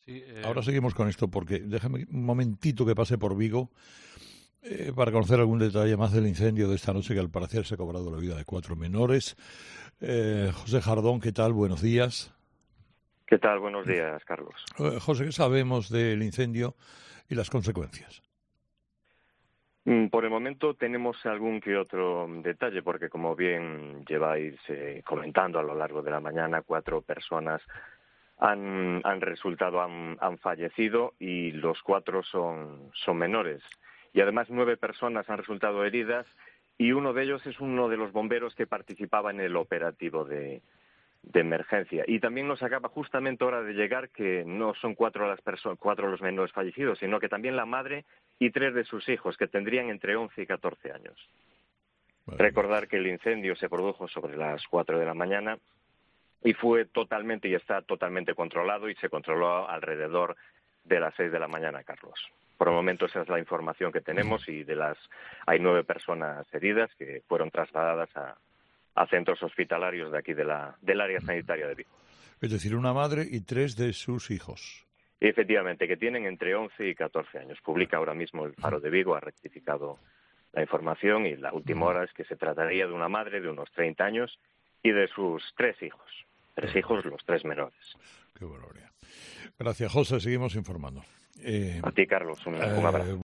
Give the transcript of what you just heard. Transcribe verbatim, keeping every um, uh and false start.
Sí, eh... Ahora seguimos con esto porque déjame un momentito que pase por Vigo eh, para conocer algún detalle más del incendio de esta noche que al parecer se ha cobrado la vida de cuatro menores. Eh, José Jardón, ¿qué tal? Buenos días. ¿Qué tal? Buenos días, Carlos. Eh, José, ¿qué sabemos del incendio y las consecuencias? Por el momento tenemos algún que otro detalle, porque como bien lleváis eh, comentando a lo largo de la mañana, cuatro personas han, han resultado, han, han fallecido y los cuatro son, son menores. Y además nueve personas han resultado heridas y uno de ellos es uno de los bomberos que participaba en el operativo de, de emergencia. Y también nos acaba justamente hora de llegar que no son cuatro las personas, cuatro los menores fallecidos, sino que también la madre y tres de sus hijos, que tendrían entre once y catorce años. Vale. Recordar que el incendio se produjo sobre las cuatro de la mañana y fue totalmente y está totalmente controlado y se controló alrededor de las seis de la mañana, Carlos. Por el momento esa es la información que tenemos y de las hay nueve personas heridas que fueron trasladadas a, a centros hospitalarios de aquí de la del área sanitaria de Vigo. Es decir, una madre y tres de sus hijos. Y efectivamente, que tienen entre once y catorce años. Publica ahora mismo el Faro de Vigo, ha rectificado la información y la última hora es que se trataría de una madre de unos treinta años y de sus tres hijos. Tres hijos, los tres menores. Qué gloria. Gracias, José. Seguimos informando. Eh, a ti, Carlos. Un, eh, un abrazo.